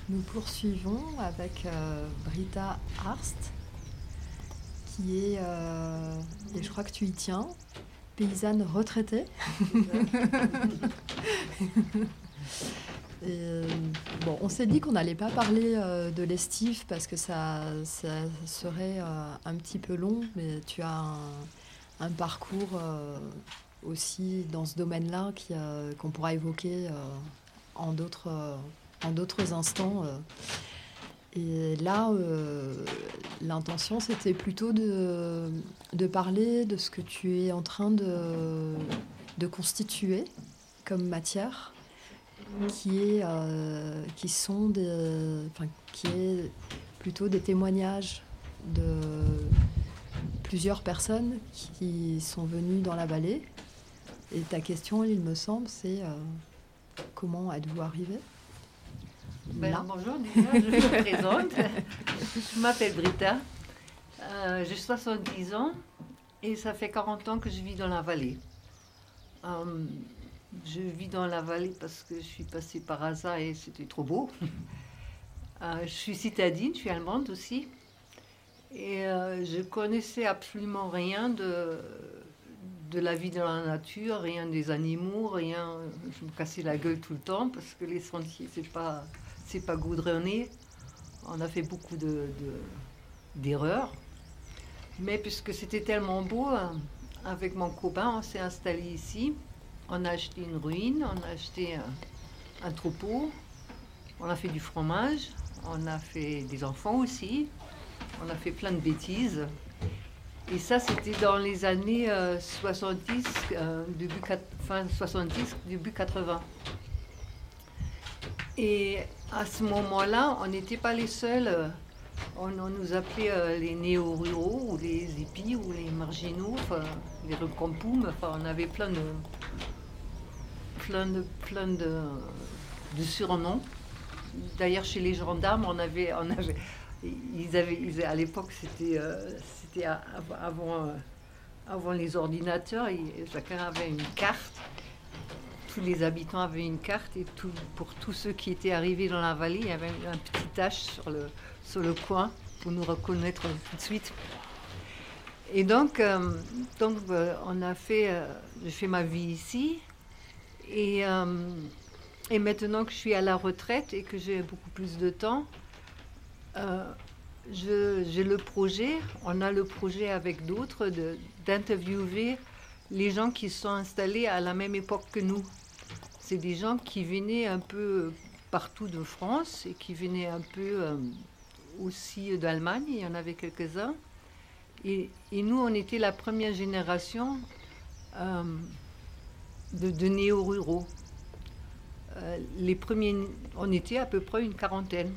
Nous poursuivons avec Britta Harst, qui est, et je crois que tu y tiens, paysanne retraitée. Et, bon, on s'est dit qu'on n'allait pas parler de l'estive parce que ça serait un petit peu long, mais tu as un parcours aussi dans ce domaine-là qu'on pourra évoquer en d'autres instants. Et là, l'intention, c'était plutôt de parler de ce que tu es en train de constituer comme matière, qui est plutôt des témoignages de plusieurs personnes qui sont venues dans la vallée. Et ta question, il me semble, c'est comment êtes-vous arrivé là? Bonjour, déjà, je me présente. Je m'appelle Britta. J'ai 70 ans et ça fait 40 ans que je vis dans la vallée. Je vis dans la vallée parce que je suis passée par hasard et c'était trop beau. Je suis citadine, je suis allemande aussi. Et je connaissais absolument rien de la vie dans la nature, rien des animaux, rien. Je me cassais la gueule tout le temps parce que les sentiers, c'est pas goudronné. On a fait beaucoup d'erreurs. Mais puisque c'était tellement beau, avec mon copain, on s'est installé ici. On a acheté une ruine, on a acheté un troupeau, on a fait du fromage, on a fait des enfants aussi, on a fait plein de bêtises. Et ça, c'était dans les années 70, fin 70, début 80. Et à ce moment-là, on n'était pas les seuls. On nous appelait les néo-ruraux, ou les hippies, ou les marginaux, les recompoums. Enfin, on avait plein de surnoms. D'ailleurs, chez les gendarmes, à l'époque, c'était avant les ordinateurs, chacun avait une carte. Tous les habitants avaient une carte et pour tous ceux qui étaient arrivés dans la vallée, il y avait un petit tache sur le coin pour nous reconnaître tout de suite. Et donc j'ai fait ma vie ici et maintenant que je suis à la retraite et que j'ai beaucoup plus de temps, on a le projet avec d'autres d'interviewer les gens qui se sont installés à la même époque que nous. C'est des gens qui venaient un peu partout de France et qui venaient un peu aussi d'Allemagne, il y en avait quelques-uns. Et nous, on était la première génération de néo-ruraux. Les premiers, on était à peu près une quarantaine.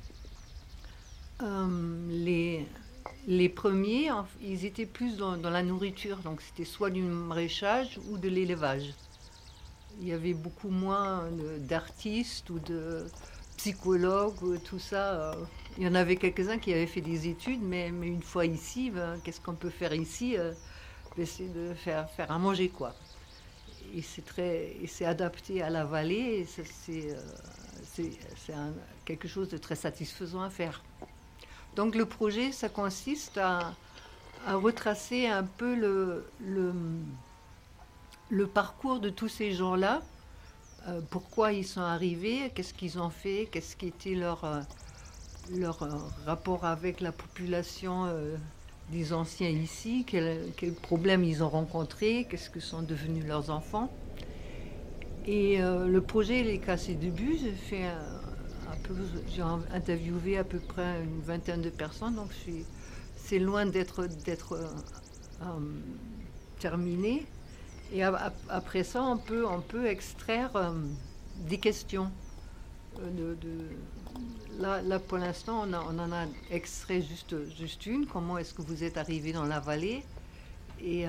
Les premiers, ils étaient plus dans la nourriture, donc c'était soit du maraîchage ou de l'élevage. Il y avait beaucoup moins d'artistes ou de psychologues, tout ça. Il y en avait quelques-uns qui avaient fait des études, mais une fois ici, qu'est-ce qu'on peut faire ici? C'est de faire à manger, quoi. Et c'est adapté à la vallée, et c'est quelque chose de très satisfaisant à faire. Donc le projet, ça consiste à retracer un peu le parcours de tous ces gens-là, pourquoi ils sont arrivés, qu'est-ce qu'ils ont fait, qu'est-ce qui était leur rapport avec la population des anciens ici, quels problèmes ils ont rencontrés, qu'est-ce que sont devenus leurs enfants. Et le projet, il est qu'à ses débuts. J'ai interviewé à peu près une vingtaine de personnes, donc c'est loin d'être terminé. Et après ça, on peut extraire des questions. Là, pour l'instant, on en a extrait juste une. Comment est-ce que vous êtes arrivé dans la vallée? Et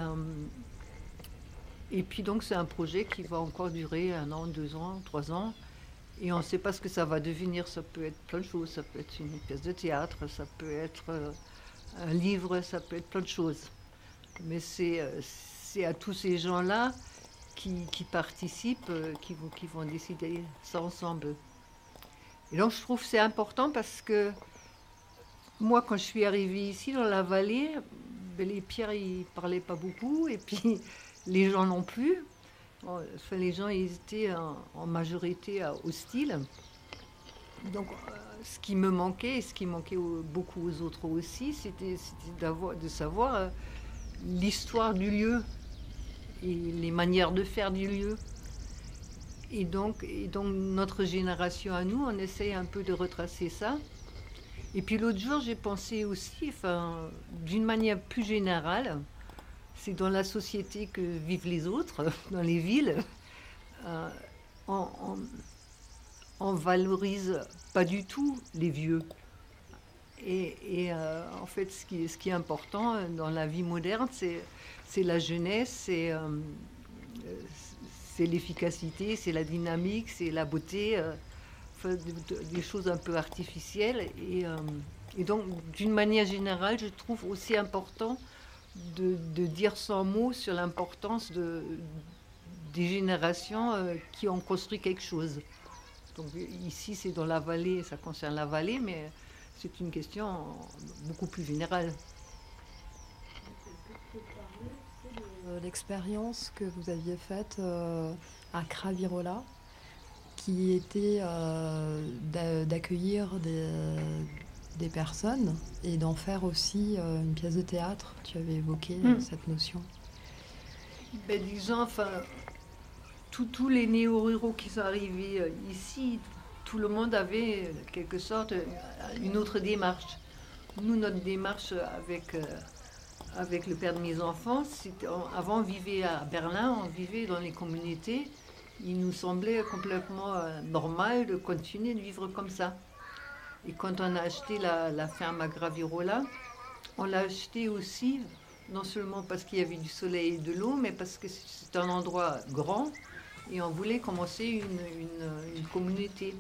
puis donc, c'est un projet qui va encore durer 1 an, 2 ans, 3 ans. Et on ne sait pas ce que ça va devenir. Ça peut être plein de choses. Ça peut être une pièce de théâtre, ça peut être un livre, ça peut être plein de choses. Mais c'est à tous ces gens-là qui participent, qui vont décider ça ensemble. Et donc je trouve que c'est important parce que moi, quand je suis arrivée ici dans la vallée, ben, les pierres, ils ne parlaient pas beaucoup, et puis les gens non plus. Enfin, les gens, ils étaient en majorité hostiles. Donc, ce qui me manquait, et ce qui manquait beaucoup aux autres aussi, c'était de savoir l'histoire du lieu et les manières de faire du lieu. Et donc, notre génération à nous, on essaye un peu de retracer ça. Et puis l'autre jour, j'ai pensé aussi, d'une manière plus générale, c'est dans la société que vivent les autres, dans les villes, on, on valorise pas du tout les vieux. Et en fait, ce qui est important dans la vie moderne, c'est la jeunesse, c'est l'efficacité, c'est la dynamique, c'est la beauté, des choses un peu artificielles. Et donc, d'une manière générale, je trouve aussi important de dire sans mots sur l'importance des générations qui ont construit quelque chose. Donc ici, c'est dans la vallée, ça concerne la vallée, mais c'est une question beaucoup plus générale. L'expérience que vous aviez faite à Cravirola, qui était d'accueillir des personnes et d'en faire aussi une pièce de théâtre. Tu avais évoqué cette notion. Ben, disons, tous les néo-ruraux qui sont arrivés ici, tout le monde avait en quelque sorte une autre démarche. Nous, notre démarche avec le père de mes enfants, avant on vivait à Berlin, on vivait dans les communautés. Il nous semblait complètement normal de continuer de vivre comme ça. Et quand on a acheté la ferme à Gravirola, on l'a acheté aussi, non seulement parce qu'il y avait du soleil et de l'eau, mais parce que c'est un endroit grand et on voulait commencer une communauté.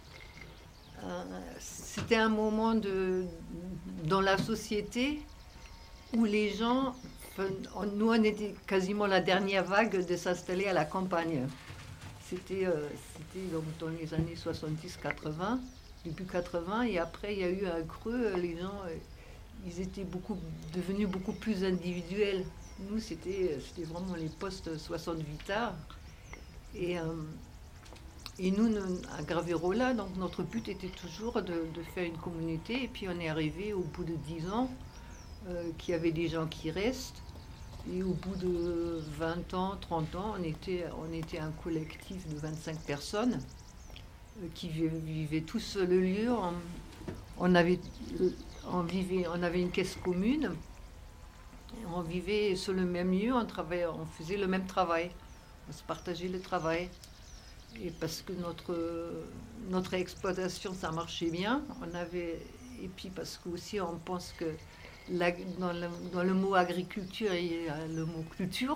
C'était un moment dans la société où les gens, nous on était quasiment la dernière vague de s'installer à la campagne. C'était donc dans les années 70-80, début 80, et après il y a eu un creux, les gens ils étaient devenus beaucoup plus individuels. Nous c'était vraiment les postes 68 arts. Et nous, à Gravirola, donc notre but était toujours de faire une communauté. Et puis on est arrivé au bout de 10 ans qu'il y avait des gens qui restent. Et au bout de 20 ans, 30 ans, on était un collectif de 25 personnes qui vivaient tous le lieu. On avait une caisse commune. On vivait sur le même lieu, on faisait le même travail. On se partageait le travail. Et parce que notre exploitation, ça marchait bien, et puis parce que aussi on pense que dans le mot agriculture, il y a le mot culture.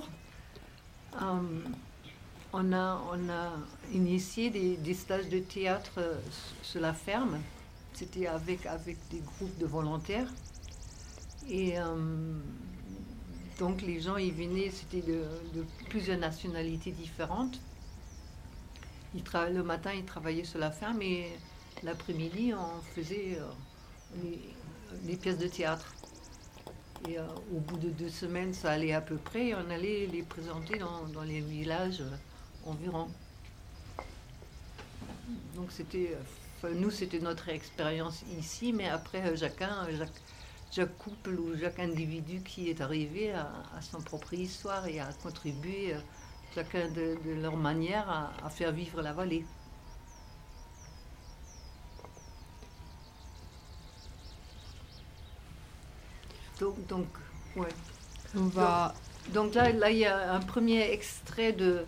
On a initié des stages de théâtre sur la ferme. C'était avec des groupes de volontaires. Et donc les gens, ils venaient, c'était de plusieurs nationalités différentes. Le matin, ils travaillaient sur la ferme et l'après-midi, on faisait les pièces de théâtre. Et au bout de 2 semaines, ça allait à peu près, et on allait les présenter dans les villages environ. Donc nous, c'était notre expérience ici, mais après, chaque couple ou chaque individu qui est arrivé a son propre histoire et a contribué chacun de leur manière à faire vivre la vallée. Donc ouais. Donc là, il y a un premier extrait de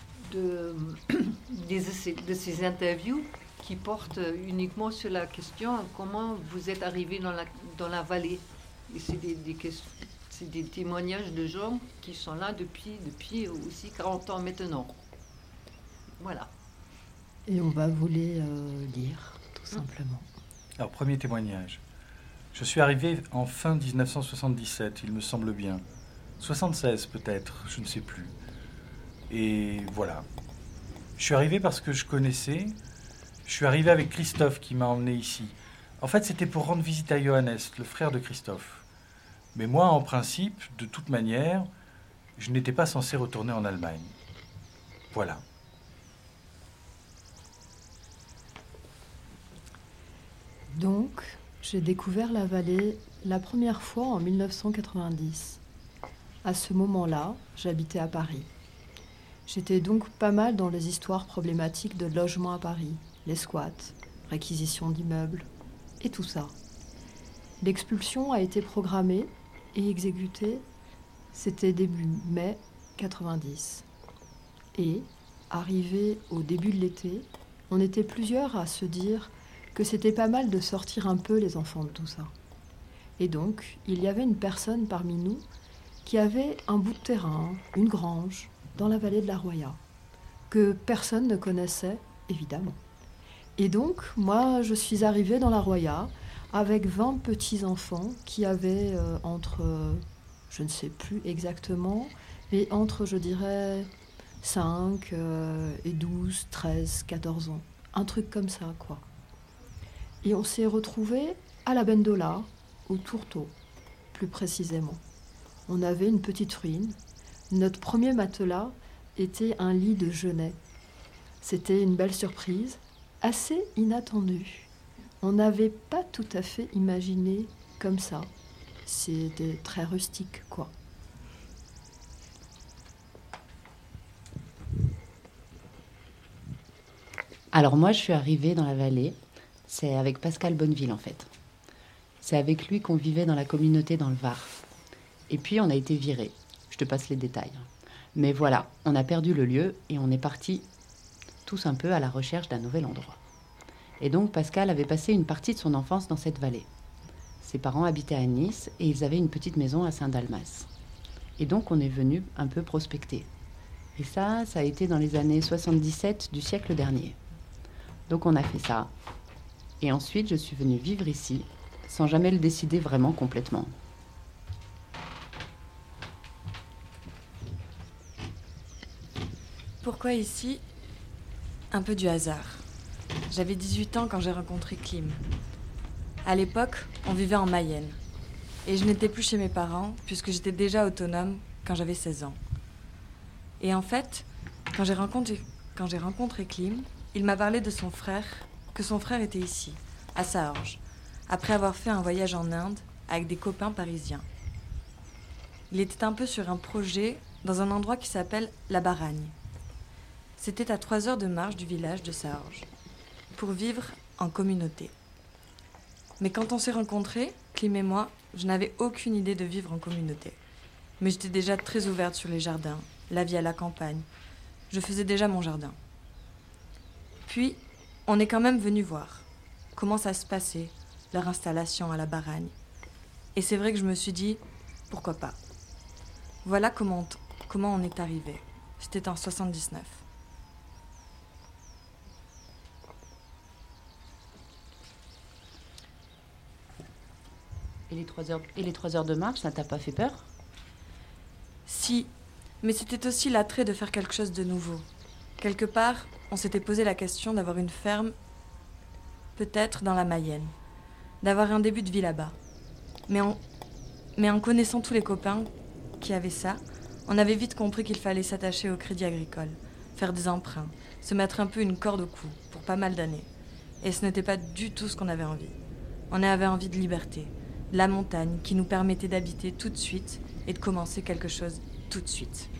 ces interviews qui portent uniquement sur la question comment vous êtes arrivé dans la vallée. Et c'est des témoignages de gens qui sont là depuis aussi 40 ans maintenant. Voilà. Et on va vous les lire, tout simplement. Alors, premier témoignage. Je suis arrivé en fin 1977, il me semble bien. 76 peut-être, je ne sais plus. Et voilà. Je suis arrivé parce que je connaissais Je suis arrivé avec Christophe qui m'a emmené ici. En fait, c'était pour rendre visite à Johannes, le frère de Christophe. Mais moi, en principe, de toute manière, je n'étais pas censé retourner en Allemagne. Voilà. Donc, j'ai découvert la vallée la première fois en 1990. À ce moment-là, j'habitais à Paris. J'étais donc pas mal dans les histoires problématiques de logement à Paris, les squats, réquisition d'immeubles et tout ça. L'expulsion a été programmée et exécutée, c'était début mai 90. Et, arrivé au début de l'été, on était plusieurs à se dire que c'était pas mal de sortir un peu les enfants de tout ça. Et donc, il y avait une personne parmi nous qui avait un bout de terrain, une grange, dans la vallée de la Roya, que personne ne connaissait, évidemment. Et donc, moi, je suis arrivée dans la Roya avec 20 petits-enfants qui avaient je ne sais plus exactement, mais entre, je dirais, 5 et 12, 13, 14 ans. Un truc comme ça, quoi. Et on s'est retrouvés à la Bendola, au Tourteau, plus précisément. On avait une petite ruine. Notre premier matelas était un lit de genêt. C'était une belle surprise, assez inattendue. On n'avait pas tout à fait imaginé comme ça. C'était très rustique, quoi. Alors moi, je suis arrivée dans la vallée. C'est avec Pascal Bonneville, en fait. C'est avec lui qu'on vivait dans la communauté dans le Var. Et puis, on a été virés. Je te passe les détails. Mais voilà, on a perdu le lieu et on est partis tous un peu à la recherche d'un nouvel endroit. Et donc, Pascal avait passé une partie de son enfance dans cette vallée. Ses parents habitaient à Nice et ils avaient une petite maison à Saint-Dalmas. Et donc, on est venu un peu prospecter. Et ça a été dans les années 77 du siècle dernier. Donc, on a fait ça. Et ensuite, je suis venue vivre ici, sans jamais le décider vraiment complètement. Pourquoi ici? Un peu du hasard. J'avais 18 ans quand j'ai rencontré Klim. À l'époque, on vivait en Mayenne. Et je n'étais plus chez mes parents, puisque j'étais déjà autonome quand j'avais 16 ans. Et en fait, quand j'ai rencontré Klim, il m'a parlé de son frère, que son frère était ici, à Saorge, après avoir fait un voyage en Inde avec des copains parisiens. Il était un peu sur un projet dans un endroit qui s'appelle La Baragne. C'était à 3 heures de marche du village de Saorge, pour vivre en communauté. Mais quand on s'est rencontrés, Klim et moi, je n'avais aucune idée de vivre en communauté. Mais j'étais déjà très ouverte sur les jardins, la vie à la campagne. Je faisais déjà mon jardin. Puis, on est quand même venu voir comment ça se passait, leur installation à la Baragne. Et c'est vrai que je me suis dit, pourquoi pas. Voilà comment on est arrivé. C'était en 79. Et les 3 heures de marche, ça t'a pas fait peur? Si, mais c'était aussi l'attrait de faire quelque chose de nouveau. Quelque part, on s'était posé la question d'avoir une ferme, peut-être dans la Mayenne, d'avoir un début de vie là-bas. Mais en connaissant tous les copains qui avaient ça, on avait vite compris qu'il fallait s'attacher au crédit agricole, faire des emprunts, se mettre un peu une corde au cou pour pas mal d'années. Et ce n'était pas du tout ce qu'on avait envie. On avait envie de liberté, de la montagne qui nous permettait d'habiter tout de suite et de commencer quelque chose tout de suite.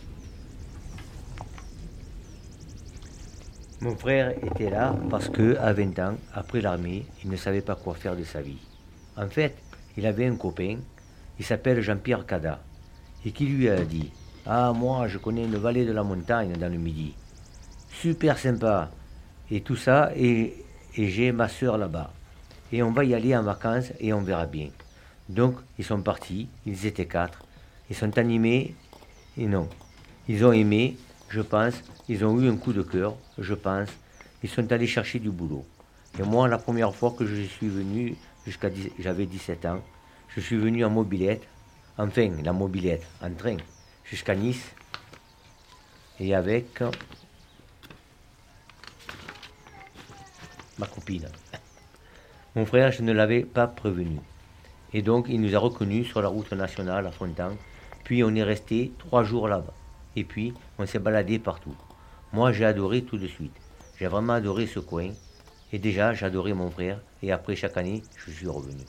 Mon frère était là parce qu'à 20 ans, après l'armée, il ne savait pas quoi faire de sa vie. En fait, il avait un copain, il s'appelle Jean-Pierre Cada, et qui lui a dit « Ah, moi, je connais une vallée de la montagne dans le Midi. Super sympa, et tout ça, et j'ai ma sœur là-bas. Et on va y aller en vacances et on verra bien. » Donc, ils sont partis, ils étaient 4, ils sont animés, et non, ils ont aimé, je pense, ils ont eu un coup de cœur, je pense, ils sont allés chercher du boulot. Et moi, la première fois que je suis venu, j'avais 17 ans, je suis venu en mobilette, enfin, la mobilette, en train, jusqu'à Nice, et avec ma copine. Mon frère, je ne l'avais pas prévenu. Et donc, il nous a reconnus sur la route nationale à Fontan. Puis, on est resté 3 jours là-bas. Et puis, on s'est baladé partout. Moi, j'ai adoré tout de suite. J'ai vraiment adoré ce coin. Et déjà, j'adorais mon frère. Et après, chaque année, je suis revenu.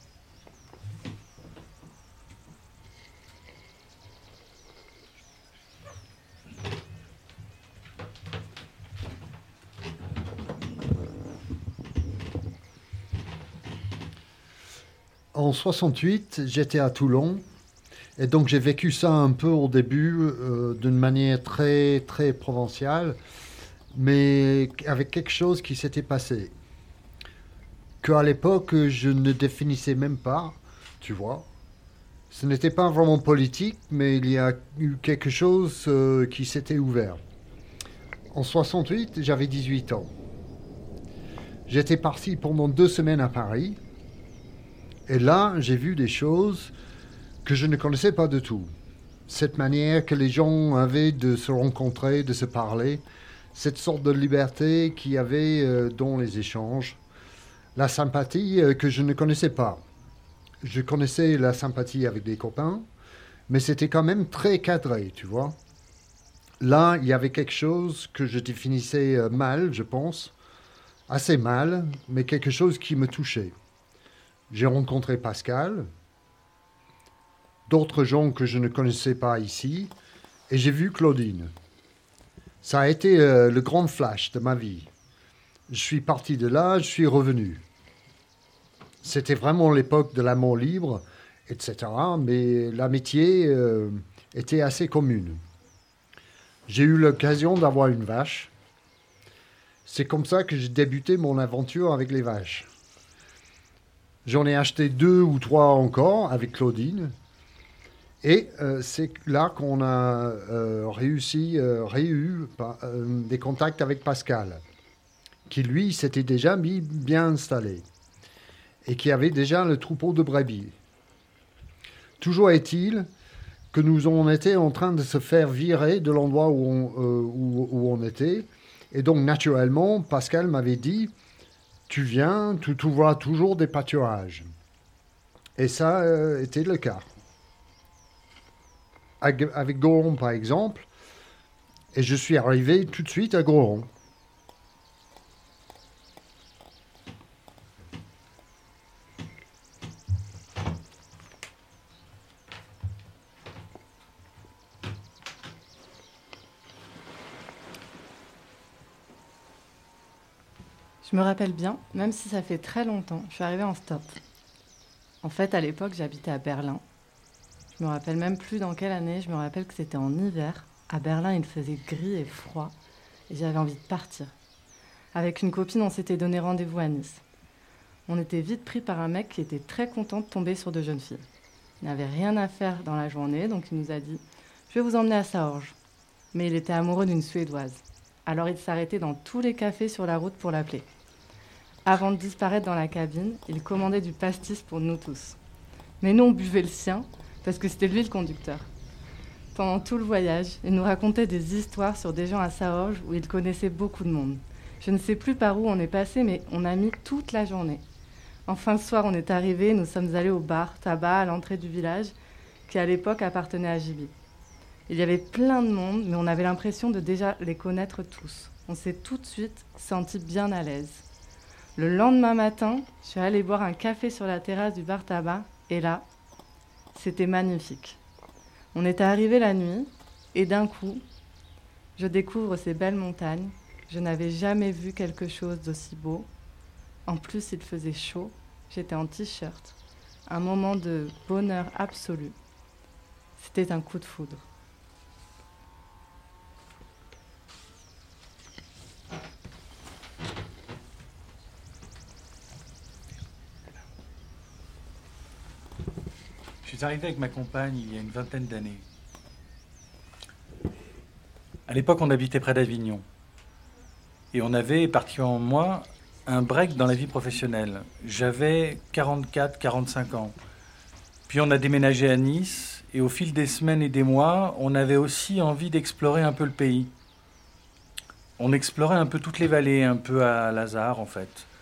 En 68, j'étais à Toulon. Et donc j'ai vécu ça un peu au début d'une manière très, très provinciale, mais avec quelque chose qui s'était passé. Qu'à l'époque, je ne définissais même pas, tu vois. Ce n'était pas vraiment politique, mais il y a eu quelque chose qui s'était ouvert. En 68, j'avais 18 ans. J'étais parti pendant 2 semaines à Paris. Et là, j'ai vu des choses que je ne connaissais pas du tout. Cette manière que les gens avaient de se rencontrer, de se parler, cette sorte de liberté qu'il y avait dans les échanges, la sympathie que je ne connaissais pas. Je connaissais la sympathie avec des copains, mais c'était quand même très cadré, tu vois. Là, il y avait quelque chose que je définissais mal, je pense, assez mal, mais quelque chose qui me touchait. J'ai rencontré Pascal, d'autres gens que je ne connaissais pas ici, et j'ai vu Claudine. Ça a été le grand flash de ma vie. Je suis parti de là, je suis revenu. C'était vraiment l'époque de l'amour libre, etc., mais l'amitié était assez commune. J'ai eu l'occasion d'avoir une vache. C'est comme ça que j'ai débuté mon aventure avec les vaches. J'en ai acheté 2 ou 3 encore avec Claudine. Et c'est là qu'on a réussi des contacts avec Pascal, qui lui s'était déjà bien installé et qui avait déjà le troupeau de brebis. Toujours est-il que nous en étions en train de se faire virer de l'endroit où on était. Et donc, naturellement, Pascal m'avait dit « Tu viens, tu trouveras toujours des pâturages. » Et ça était le cas. Avec Goron, par exemple, et je suis arrivé tout de suite à Goron. Je me rappelle bien, même si ça fait très longtemps, je suis arrivée en stop. En fait, à l'époque, j'habitais à Berlin. Je me rappelle même plus dans quelle année, je me rappelle que c'était en hiver. À Berlin, il faisait gris et froid, et j'avais envie de partir. Avec une copine, on s'était donné rendez-vous à Nice. On était vite pris par un mec qui était très content de tomber sur 2 jeunes filles. Il n'avait rien à faire dans la journée, donc il nous a dit « Je vais vous emmener à Saorge ». Mais il était amoureux d'une Suédoise. Alors il s'arrêtait dans tous les cafés sur la route pour l'appeler. Avant de disparaître dans la cabine, il commandait du pastis pour nous tous. Mais nous, on buvait le sien, parce que c'était lui le conducteur. Pendant tout le voyage, il nous racontait des histoires sur des gens à Saorge où il connaissait beaucoup de monde. Je ne sais plus par où on est passé, mais on a mis toute la journée. Enfin, le soir, on est arrivé, nous sommes allés au bar tabac à l'entrée du village, qui à l'époque appartenait à Jibi. Il y avait plein de monde, mais on avait l'impression de déjà les connaître tous. On s'est tout de suite sentis bien à l'aise. Le lendemain matin, je suis allée boire un café sur la terrasse du bar tabac, et là, c'était magnifique. On était arrivé la nuit, et d'un coup, je découvre ces belles montagnes. Je n'avais jamais vu quelque chose d'aussi beau. En plus, il faisait chaud. J'étais en t-shirt. Un moment de bonheur absolu. C'était un coup de foudre. Je suis arrivé avec ma compagne il y a une vingtaine d'années. À l'époque, on habitait près d'Avignon. Et on avait, particulièrement moi, un break dans la vie professionnelle. J'avais 44-45 ans. Puis on a déménagé à Nice, et au fil des semaines et des mois, on avait aussi envie d'explorer un peu le pays. On explorait un peu toutes les vallées, un peu à Lazare en fait.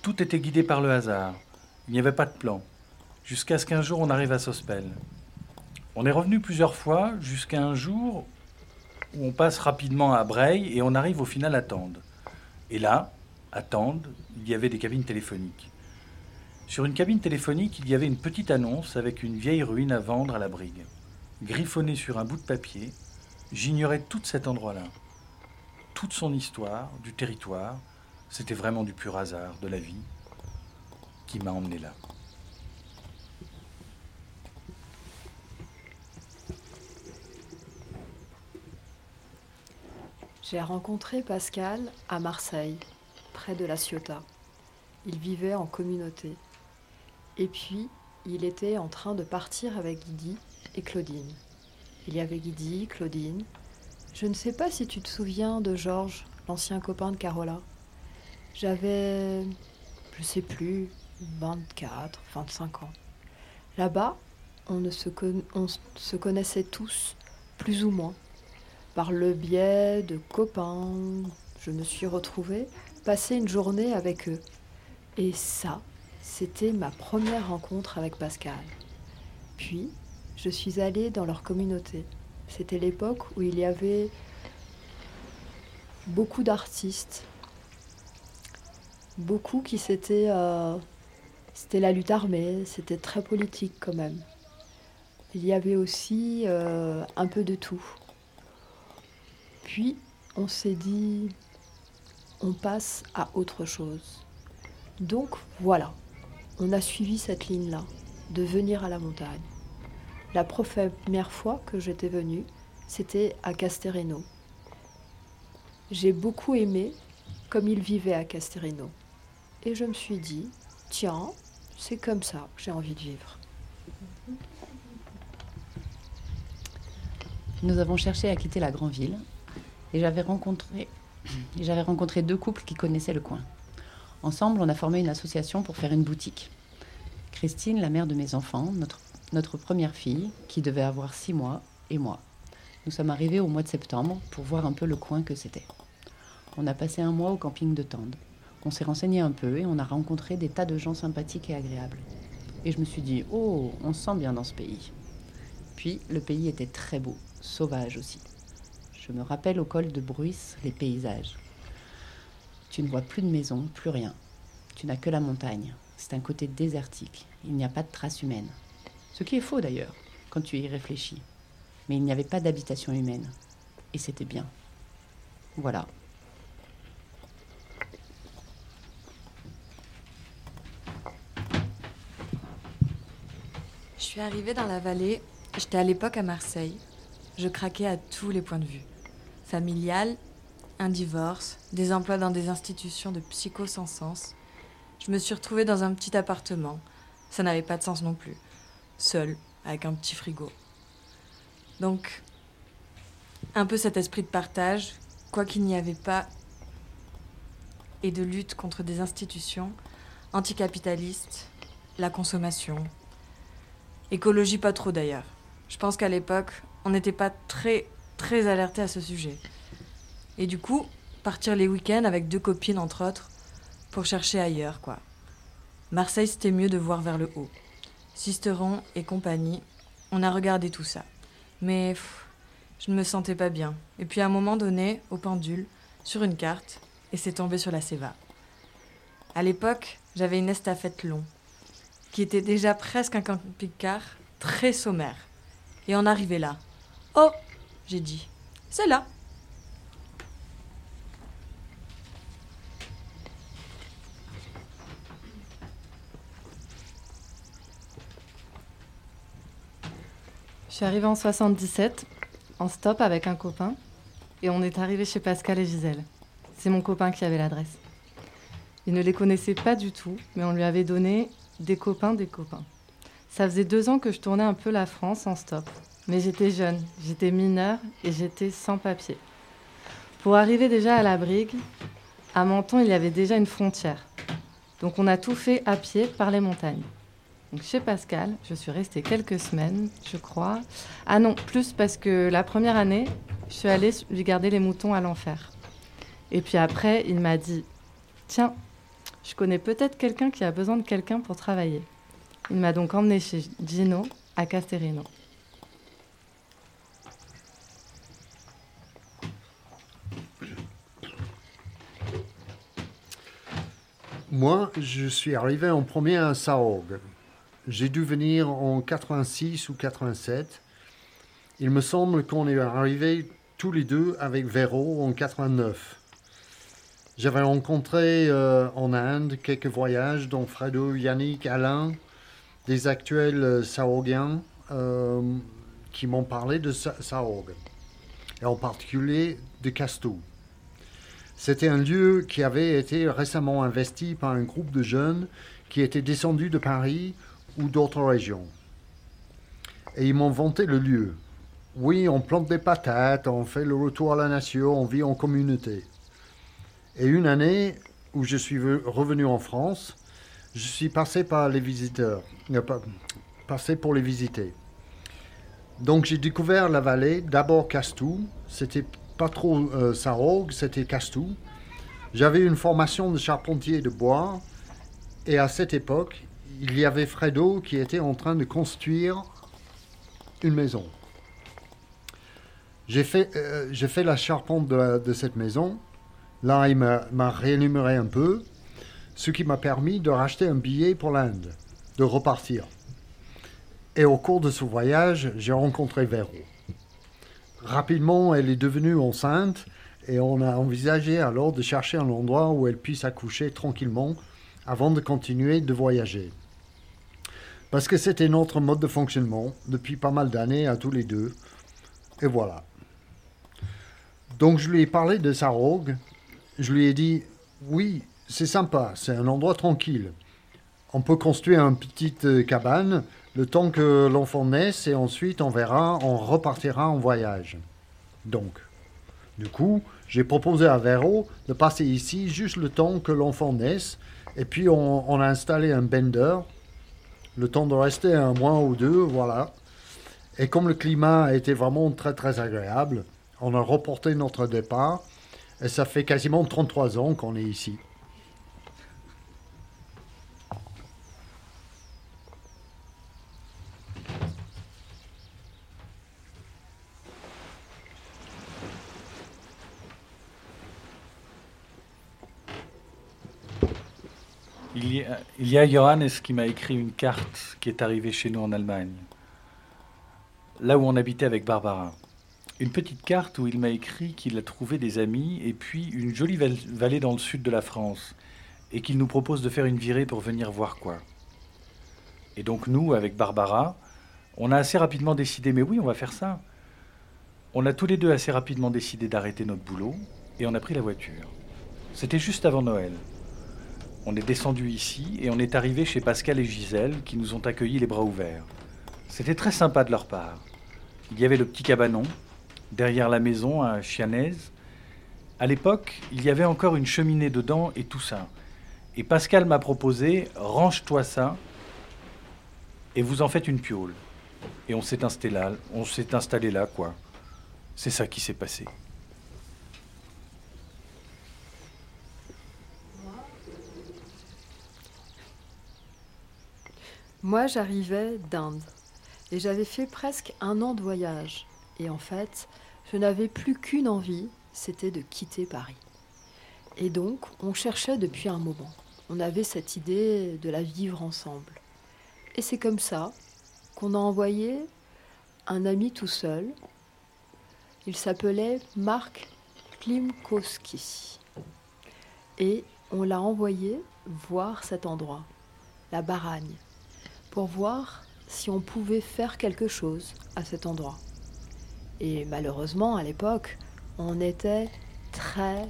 Tout était guidé par le hasard. Il n'y avait pas de plan. Jusqu'à ce qu'un jour on arrive à Sospel. On est revenu plusieurs fois jusqu'à un jour où on passe rapidement à Breil et on arrive au final à Tende. Et là, à Tende, il y avait des cabines téléphoniques. Sur une cabine téléphonique, il y avait une petite annonce avec une vieille ruine à vendre à la brigue. Griffonnée sur un bout de papier, j'ignorais tout de cet endroit-là. Toute son histoire, du territoire, c'était vraiment du pur hasard, de la vie, qui m'a emmené là. J'ai rencontré Pascal à Marseille, près de La Ciotat. Il vivait en communauté. Et puis, il était en train de partir avec Guidi et Claudine. Il y avait Guidi, Claudine. Je ne sais pas si tu te souviens de Georges, l'ancien copain de Carola. J'avais, je sais plus, 24, 25 ans. Là-bas, on se connaissait tous, plus ou moins. Par le biais de copains, je me suis retrouvée passer une journée avec eux. Et ça, c'était ma première rencontre avec Pascal. Puis, je suis allée dans leur communauté. C'était l'époque où il y avait beaucoup d'artistes. Beaucoup qui c'était la lutte armée, c'était très politique quand même. Il y avait aussi un peu de tout. Puis, on s'est dit, on passe à autre chose. Donc, voilà, on a suivi cette ligne-là, de venir à la montagne. La première fois que j'étais venue, c'était à Castereno. J'ai beaucoup aimé comme il vivait à Castereno. Et je me suis dit, tiens, c'est comme ça que j'ai envie de vivre. Nous avons cherché à quitter la grande ville et j'avais rencontré 2 couples qui connaissaient le coin. Ensemble, on a formé une association pour faire une boutique. Christine, la mère de mes enfants, notre première fille, qui devait avoir 6 mois, et moi. Nous sommes arrivés au mois de septembre pour voir un peu le coin que c'était. On a passé un mois au camping de Tende. On s'est renseigné un peu et on a rencontré des tas de gens sympathiques et agréables. Et je me suis dit, oh, on se sent bien dans ce pays. Puis, le pays était très beau, sauvage aussi. Je me rappelle au col de Bruys les paysages. Tu ne vois plus de maisons, plus rien. Tu n'as que la montagne. C'est un côté désertique. Il n'y a pas de traces humaines. Ce qui est faux d'ailleurs, quand tu y réfléchis. Mais il n'y avait pas d'habitation humaine. Et c'était bien. Voilà. Je suis arrivée dans la vallée. J'étais à l'époque à Marseille. Je craquais à tous les points de vue. Familial, un divorce, des emplois dans des institutions de psycho sans sens. Je me suis retrouvée dans un petit appartement. Ça n'avait pas de sens non plus. Seule, avec un petit frigo. Donc, un peu cet esprit de partage, quoi qu'il n'y avait pas, et de lutte contre des institutions anticapitalistes, la consommation. Écologie pas trop d'ailleurs. Je pense qu'à l'époque, on n'était pas très alertés à ce sujet. Et du coup, partir les week-ends avec 2 copines entre autres, pour chercher ailleurs, quoi. Marseille, c'était mieux de voir vers le haut. Sisteron et compagnie, on a regardé tout ça. Mais je ne me sentais pas bien. Et puis à un moment donné, au pendule, sur une carte, et c'est tombé sur la Céva. À l'époque, j'avais une estafette long, qui était déjà presque un camping-car très sommaire. Et on arrivait là. Oh, j'ai dit, c'est là. Je suis arrivée en 77, en stop avec un copain, et on est arrivé chez Pascal et Gisèle. C'est mon copain qui avait l'adresse. Il ne les connaissait pas du tout, mais on lui avait donné des copains des copains. Ça faisait 2 ans que je tournais un peu la France en stop. Mais j'étais jeune, j'étais mineure et j'étais sans papier. Pour arriver déjà à la brigue, à Menton, il y avait déjà une frontière. Donc on a tout fait à pied par les montagnes. Donc chez Pascal, je suis restée quelques semaines, je crois. Ah non, plus parce que la première année, je suis allée lui garder les moutons à l'enfer. Et puis après, il m'a dit « Tiens, Je connais peut-être quelqu'un qui a besoin de quelqu'un pour travailler. Il m'a donc emmené chez Gino à Casterino. Moi, je suis arrivé en premier à Saorgue. J'ai dû venir en 86 ou 87. Il me semble qu'on est arrivés tous les deux avec Véro en 89. J'avais rencontré en Inde quelques voyages, dont Fredo, Yannick, Alain, des actuels Saorgiens qui m'ont parlé de Saorgue, et en particulier de Castou. C'était un lieu qui avait été récemment investi par un groupe de jeunes qui étaient descendus de Paris ou d'autres régions. Et ils m'ont vanté le lieu. Oui, on plante des patates, on fait le retour à la nature, on vit en communauté. Et une année où je suis revenu en France, je suis passé par les visiteurs, passé pour les visiter. Donc j'ai découvert la vallée, d'abord Castou, c'était pas trop Saorgue, c'était Castou. J'avais une formation de charpentier de bois, et à cette époque, il y avait Fredo qui était en train de construire une maison. J'ai fait la charpente de cette maison. Là, il m'a rémunéré un peu, ce qui m'a permis de racheter un billet pour l'Inde, de repartir. Et au cours de ce voyage, j'ai rencontré Véro. Rapidement, elle est devenue enceinte et on a envisagé alors de chercher un endroit où elle puisse accoucher tranquillement avant de continuer de voyager. Parce que c'était notre mode de fonctionnement depuis pas mal d'années à tous les deux. Et voilà. Donc je lui ai parlé de Saorgue. Je lui ai dit, oui, c'est sympa, c'est un endroit tranquille. On peut construire une petite cabane le temps que l'enfant naisse et ensuite on verra, on repartira en voyage. Donc, du coup, j'ai proposé à Véro de passer ici juste le temps que l'enfant naisse et puis on a installé un bender, le temps de rester un mois ou deux, voilà. Et comme le climat a été vraiment très très agréable, on a reporté notre départ et ça fait quasiment 33 ans qu'on est ici. Il y a Johannes qui m'a écrit une carte qui est arrivée chez nous en Allemagne, là où on habitait avec Barbara. Une petite carte où il m'a écrit qu'il a trouvé des amis et puis une jolie vallée dans le sud de la France et qu'il nous propose de faire une virée pour venir voir quoi. Et donc nous, avec Barbara, on a assez rapidement décidé, mais oui, on va faire ça. On a tous les deux assez rapidement décidé d'arrêter notre boulot et on a pris la voiture. C'était juste avant Noël. On est descendu ici et on est arrivé chez Pascal et Gisèle qui nous ont accueillis les bras ouverts. C'était très sympa de leur part. Il y avait le petit cabanon, derrière la maison à Chianez. À l'époque, il y avait encore une cheminée dedans et tout ça. Et Pascal m'a proposé, range-toi ça et vous en faites une piole. Et on s'est installé là, quoi. C'est ça qui s'est passé. Moi, j'arrivais d'Inde et j'avais fait presque 1 an de voyage. Et en fait, je n'avais plus qu'une envie, c'était de quitter Paris. Et donc, on cherchait depuis un moment. On avait cette idée de la vivre ensemble. Et c'est comme ça qu'on a envoyé un ami tout seul. Il s'appelait Marc Klimkowski. Et on l'a envoyé voir cet endroit, la Baragne, pour voir si on pouvait faire quelque chose à cet endroit. Et malheureusement, à l'époque, on était très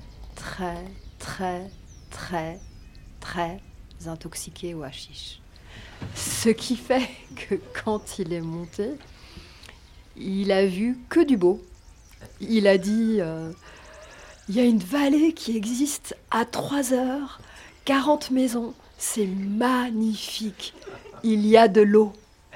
intoxiqués au hashish. Ce qui fait que quand il est monté, il a vu que du beau. Il a dit, il y a une vallée qui existe à 3 heures, 40 maisons, c'est magnifique. Il y a de l'eau.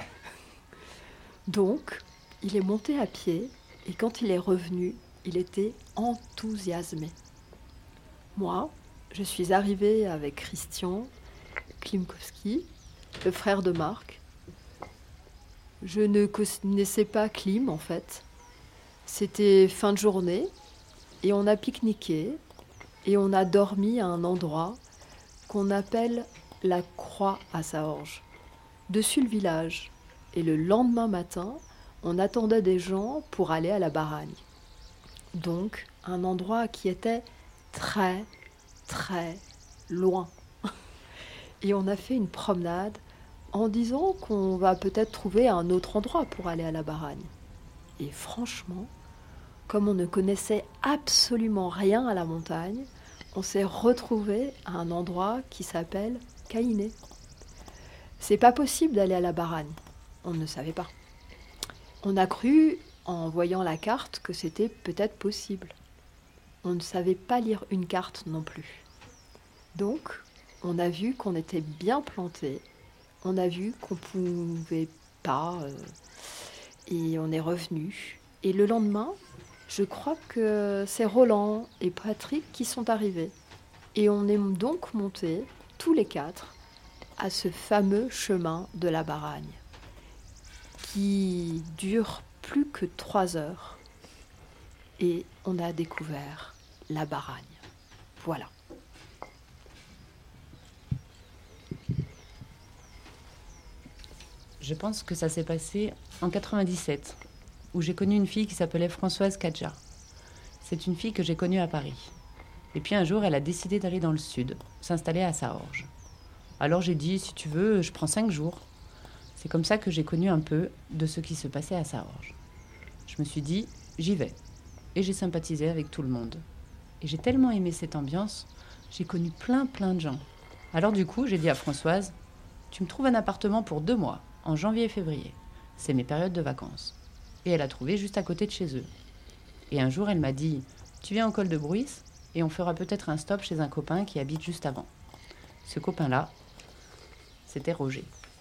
Donc, il est monté à pied et quand il est revenu, il était enthousiasmé. Moi, je suis arrivée avec Christian Klimkowski, le frère de Marc. Je ne connaissais pas Klim en fait. C'était fin de journée et on a pique-niqué et on a dormi à un endroit qu'on appelle la Croix à Saorge, dessus le village. Et le lendemain matin, on attendait des gens pour aller à la Baragne. Donc, un endroit qui était très, très loin. Et on a fait une promenade en disant qu'on va peut-être trouver un autre endroit pour aller à la Baragne. Et franchement, comme on ne connaissait absolument rien à la montagne, on s'est retrouvés à un endroit qui s'appelle Caïné. C'est pas possible d'aller à la Baragne. On ne savait pas. On a cru, en voyant la carte, que c'était peut-être possible. On ne savait pas lire une carte non plus. Donc, on a vu qu'on était bien planté. On a vu qu'on pouvait pas. Et on est revenu. Et le lendemain, je crois que c'est Roland et Patrick qui sont arrivés. Et on est donc montés, tous les quatre, à ce fameux chemin de la Baragne, qui dure plus que 3 heures. Et on a découvert la Baragne. Voilà. Je pense que ça s'est passé en 97, où j'ai connu une fille qui s'appelait Françoise Kadja. C'est une fille que j'ai connue à Paris. Et puis un jour, elle a décidé d'aller dans le sud, s'installer à Saorge. Alors j'ai dit, si tu veux, je prends 5 jours. C'est comme ça que j'ai connu un peu de ce qui se passait à Saorge. Je me suis dit, j'y vais. Et j'ai sympathisé avec tout le monde. Et j'ai tellement aimé cette ambiance, j'ai connu plein de gens. Alors du coup, j'ai dit à Françoise, tu me trouves un appartement pour 2 mois, en janvier et février. C'est mes périodes de vacances. Et elle a trouvé juste à côté de chez eux. Et un jour, elle m'a dit, tu viens au col de Bruys et on fera peut-être un stop chez un copain qui habite juste avant. Ce copain-là, c'était Roger.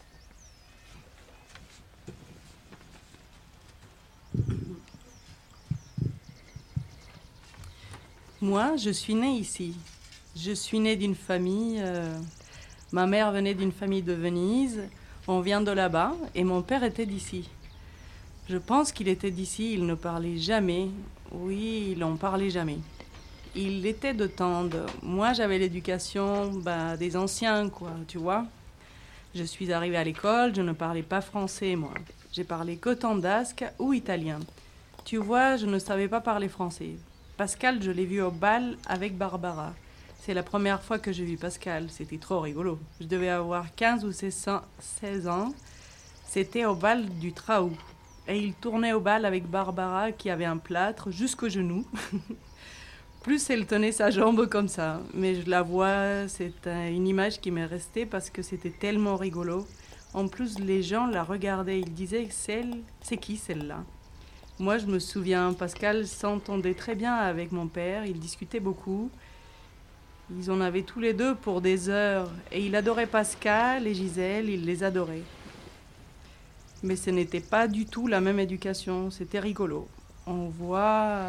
Moi, je suis née ici. Je suis née d'une famille... ma mère venait d'une famille de Venise. On vient de là-bas et mon père était d'ici. Je pense qu'il était d'ici, il ne parlait jamais. Oui, il n'en parlait jamais. Il était de Tende. Moi, j'avais l'éducation des anciens, quoi, tu vois. Je suis arrivée à l'école, je ne parlais pas français, moi. J'ai parlé que tandasque ou italien. Tu vois, je ne savais pas parler français. Pascal, je l'ai vu au bal avec Barbara. C'est la première fois que j'ai vu Pascal. C'était trop rigolo. Je devais avoir 15 ou 16 ans. C'était au bal du Traou. Et il tournait au bal avec Barbara qui avait un plâtre jusqu'au genou. Plus elle tenait sa jambe comme ça. Mais je la vois, c'est une image qui m'est restée parce que c'était tellement rigolo. En plus, les gens la regardaient. Ils disaient, c'est qui celle-là? Moi, je me souviens, Pascal s'entendait très bien avec mon père. Ils discutaient beaucoup. Ils en avaient tous les deux pour des heures. Et il adorait Pascal et Gisèle, il les adorait. Mais ce n'était pas du tout la même éducation. C'était rigolo. On voit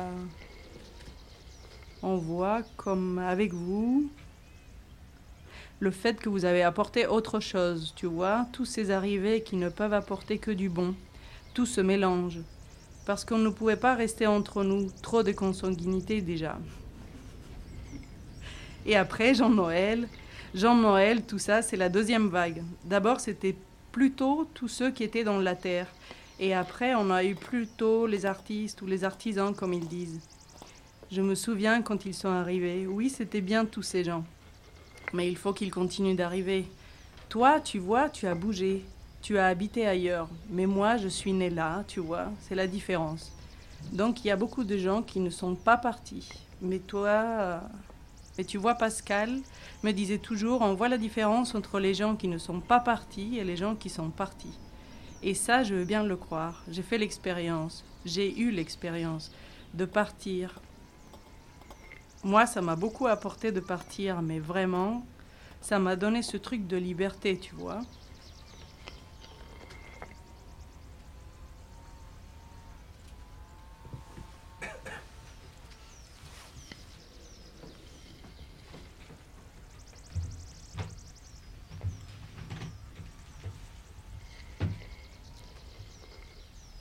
comme avec vous, le fait que vous avez apporté autre chose, tu vois, tous ces arrivés qui ne peuvent apporter que du bon. Tout se mélange. Parce qu'on ne pouvait pas rester entre nous. Trop de consanguinité déjà. Et après, Jean-Noël, tout ça, c'est la deuxième vague. D'abord, c'était plutôt tous ceux qui étaient dans la terre. Et après, on a eu plutôt les artistes ou les artisans, comme ils disent. Je me souviens quand ils sont arrivés. Oui, c'était bien tous ces gens. Mais il faut qu'ils continuent d'arriver. Toi, tu vois, tu as bougé. Tu as habité ailleurs. Mais moi, je suis née là, tu vois. C'est la différence. Donc, il y a beaucoup de gens qui ne sont pas partis. Mais toi... Mais tu vois, Pascal me disait toujours, on voit la différence entre les gens qui ne sont pas partis et les gens qui sont partis. Et ça, je veux bien le croire. J'ai fait l'expérience. J'ai eu l'expérience de partir. Moi, ça m'a beaucoup apporté de partir, mais vraiment, ça m'a donné ce truc de liberté, tu vois.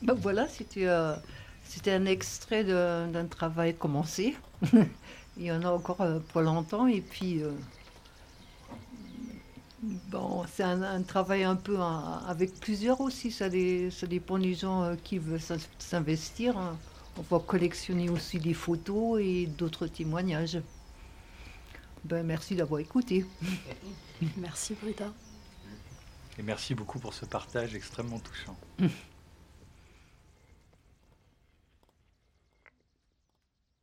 Ben voilà, c'était un extrait d'un travail commencé. Il y en a encore pour longtemps. Et puis, bon, c'est un travail un peu avec plusieurs aussi. Ça dépend des gens qui veulent s'investir, hein. On va collectionner aussi des photos et d'autres témoignages. Ben, merci d'avoir écouté. Merci Britta. Et merci beaucoup pour ce partage extrêmement touchant.